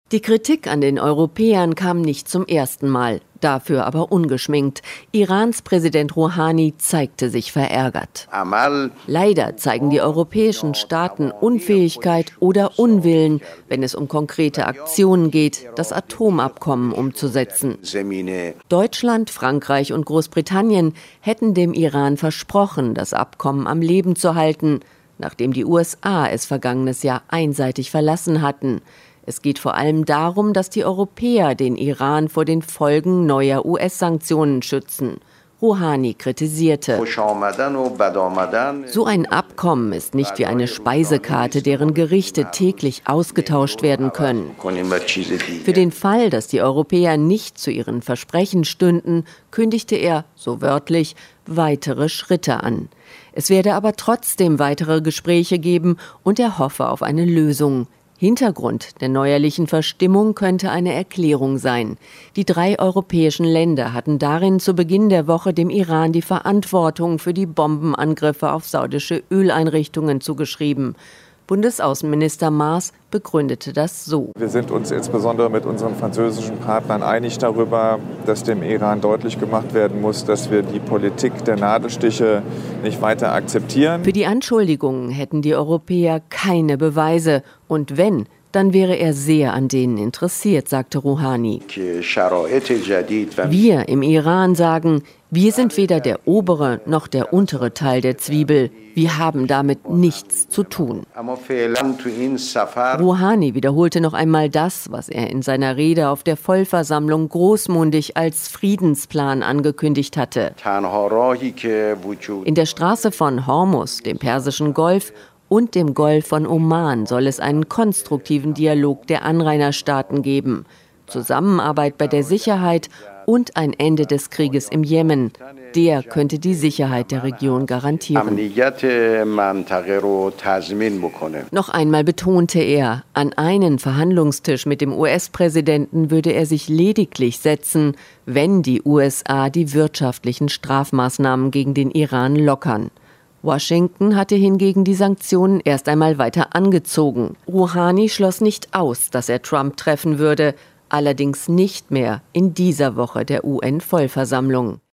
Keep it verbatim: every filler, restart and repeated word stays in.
Die Kritik an den Europäern kam nicht zum ersten Mal, dafür aber ungeschminkt. Irans Präsident Rouhani zeigte sich verärgert. Leider zeigen die europäischen Staaten Unfähigkeit oder Unwillen, wenn es um konkrete Aktionen geht, das Atomabkommen umzusetzen. Deutschland, Frankreich und Großbritannien hätten dem Iran versprochen, das Abkommen am Leben zu halten, nachdem die U S A es vergangenes Jahr einseitig verlassen hatten. Es geht vor allem darum, dass die Europäer den Iran vor den Folgen neuer U S-Sanktionen schützen. Rouhani kritisierte: So ein Abkommen ist nicht wie eine Speisekarte, deren Gerichte täglich ausgetauscht werden können. Für den Fall, dass die Europäer nicht zu ihren Versprechen stünden, kündigte er, so wörtlich, weitere Schritte an. Es werde aber trotzdem weitere Gespräche geben und er hoffe auf eine Lösung. Hintergrund der neuerlichen Verstimmung könnte eine Erklärung sein. Die drei europäischen Länder hatten darin zu Beginn der Woche dem Iran die Verantwortung für die Bombenangriffe auf saudische Öleinrichtungen zugeschrieben. Bundesaußenminister Maas begründete das so: Wir sind uns insbesondere mit unseren französischen Partnern einig darüber, dass dem Iran deutlich gemacht werden muss, dass wir die Politik der Nadelstiche nicht weiter akzeptieren. Für die Anschuldigungen hätten die Europäer keine Beweise. Und wenn, dann wäre er sehr an denen interessiert, sagte Rouhani. Wir im Iran sagen, wir sind weder der obere noch der untere Teil der Zwiebel. Wir haben damit nichts zu tun. Rouhani wiederholte noch einmal das, was er in seiner Rede auf der Vollversammlung großmundig als Friedensplan angekündigt hatte. In der Straße von Hormuz, dem Persischen Golf, und dem Golf von Oman soll es einen konstruktiven Dialog der Anrainerstaaten geben, Zusammenarbeit bei der Sicherheit und ein Ende des Krieges im Jemen. Der könnte die Sicherheit der Region garantieren. Noch einmal betonte er, an einen Verhandlungstisch mit dem U S-Präsidenten würde er sich lediglich setzen, wenn die U S A die wirtschaftlichen Strafmaßnahmen gegen den Iran lockern. Washington hatte hingegen die Sanktionen erst einmal weiter angezogen. Rouhani schloss nicht aus, dass er Trump treffen würde, allerdings nicht mehr in dieser Woche der U N-Vollversammlung.